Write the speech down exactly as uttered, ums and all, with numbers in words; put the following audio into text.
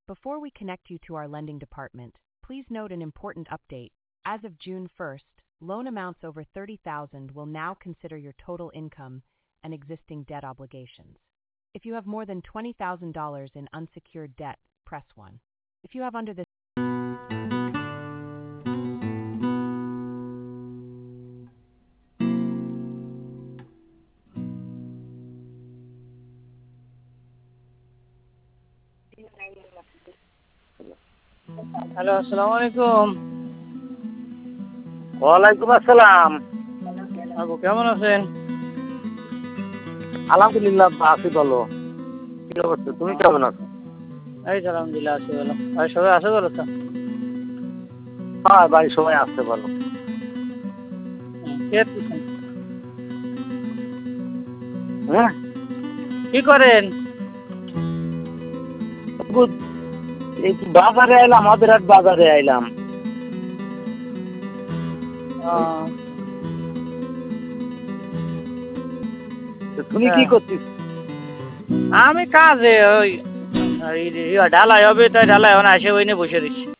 Before we connect you to our lending department, please note an important update. As of June first, loan amounts over thirty thousand dollars will now consider your total income and existing debt obligations. If you have more than twenty thousand dollars in unsecured debt, press one. If you have under this hello, আসসালামু আলাইকুম। ওয়ালাইকুম আসসালাম। আপু কেমন আছেন? আলহামদুলিল্লাহ আছি ভালো। কি অবস্থা, তুমি কেমন আছো? এই তো আলহামদুলিল্লাহ আছি ভালো। আর সবাই আছে ভালো তো? হ্যাঁ ভাই, সবাই আসতে ভালো। হুম, কে আছেন? হ্যাঁ, কি করেন? এই তো বাজারে আইলাম, আমাদের হাট বাজারে আইলাম। আহ, তো তুমি কি করছিস? আমি কাজে ওই এই- এই ঢালাই হবে, তাই ঢালাই এখন আসে ওই নিয়ে বসে দিচ্ছি।